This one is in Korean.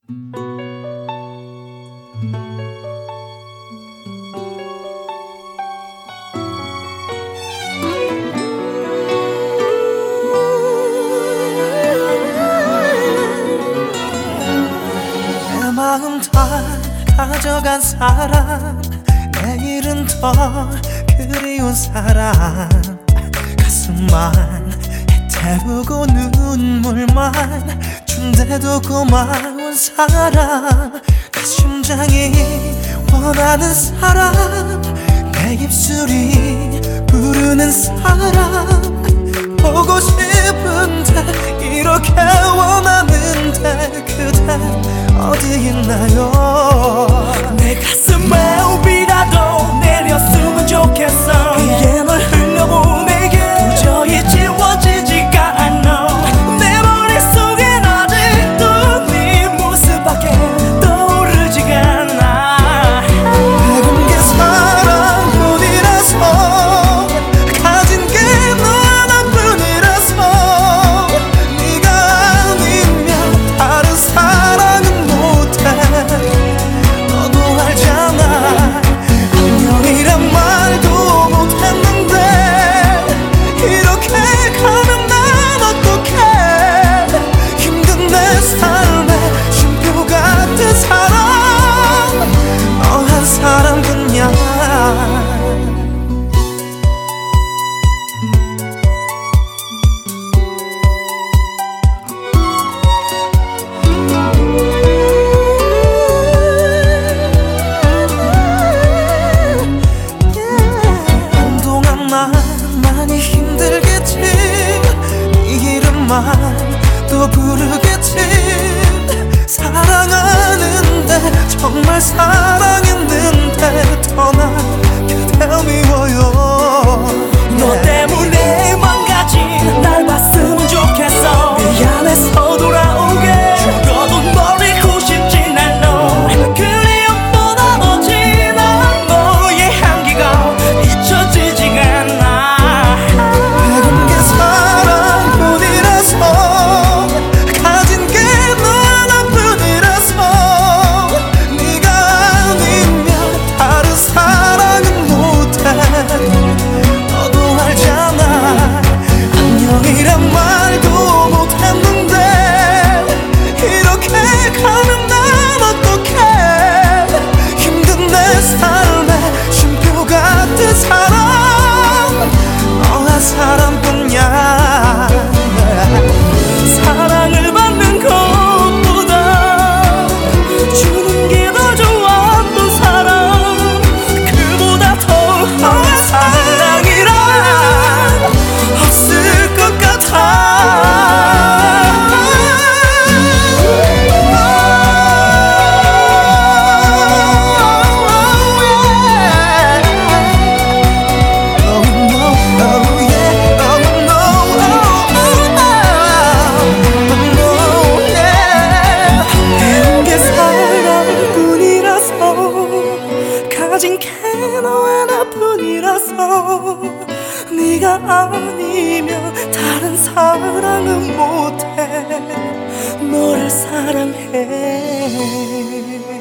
내 마음 다 가져간 사람, 내일은 더 그리운 사람, 가슴만 태우고 눈물만 준대도 고마운 사람, 내 심장이 원하는 사람, 내 입술이 부르는 사람, 보고 싶은데 이렇게 원하는데 그대 어디 있나요? 내 가슴에 우비라도 내렸으면 좋겠어. 이게 널 흘려보내게 도저히 지워지지가 않아. 내 머릿속엔 아직도 네 모습밖에 떠오르지가 않아. 배운 게 사랑뿐이라서, 가진 게 너 하나뿐이라서, 네가 아니면 다른 사랑은 못해. 너도 알잖아. 안녕이란 말도 못했는데 이렇게 가면 난 어떡해. 힘든 내 삶에 쉼표 같은 사랑, 너 한 사람뿐이야. 한동안 난 많이 힘들겠지. 네 이름만 또 부르겠지. 사랑하는데 정말 사랑했는데 떠나 그대 미워요. 너 때문에 망가진 날 봤으면 좋겠어. 미안해서 돌아오게 죽어도 버리고 싶진 않아. 그리움보다 더 진한 너의 향기가 잊혀지지가 않아. 배운 게 사랑뿐이라서, 가진 게 너 하나뿐이라서, 네가 아니면 다른 사랑은 못해. 너도 알잖아. 안녕이란 말도 못했는데 이렇게 가면 난 어떡해. 힘든 내 삶에 쉼표 같은 사랑, 너 한 사람뿐이야. 사랑을 받는 것보다 주는 게 더 좋았던 사랑, 그보다 더 너의 사랑이란 없을 것 같아. 배운 게 사랑뿐이라서, 가진 게 너 하나뿐이라서, 네가 아니면 다른 사랑은 못해. 너를 사랑해.